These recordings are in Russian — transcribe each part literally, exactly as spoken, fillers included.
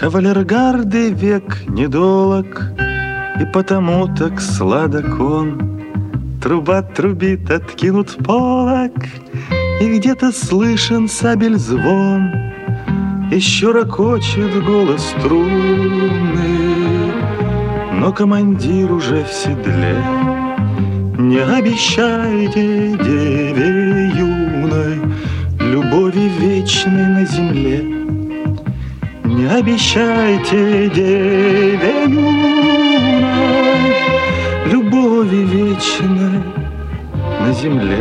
Кавалергарды век недолог, и потому так сладок он. Труба трубит, откинут полог, и где-то слышен сабель звон. Еще ракочет голос трунный, но командир уже в седле. Не обещайте деве юной любови вечной на земле. Не обещайте деве юной любови вечной на земле.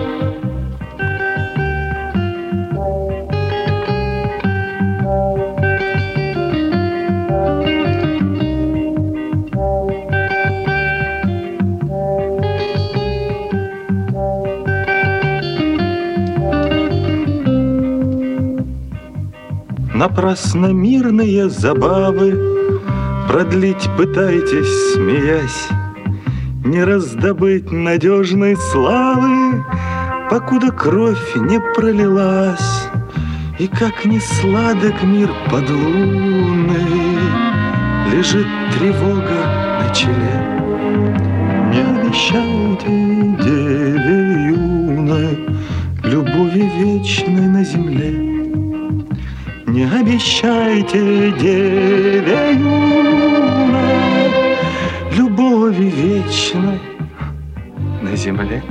Напрасно мирные забавы продлить пытаетесь, смеясь, не раздобыть надежной славы, покуда кровь не пролилась. И как ни сладок мир подлунный, лежит тревога на челе. Не обещайте деве юной любови вечной на земле. Не обещайте деве юной любови вечной на земле.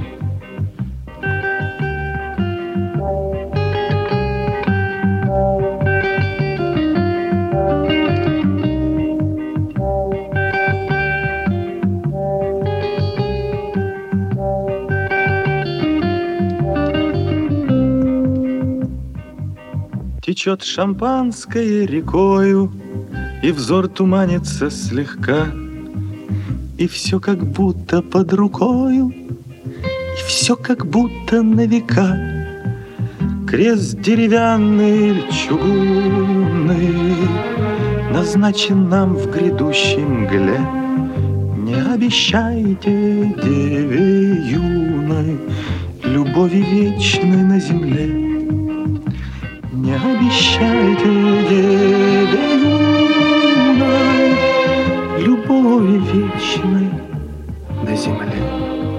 Течет шампанское рекою, и взор туманится слегка, и все как будто под рукою, и все как будто на века. Крест деревянный или чугунный назначен нам в грядущей мгле. Не обещайте деве юной любови вечной на земле. Не обещайте деве юной любови вечной на земле.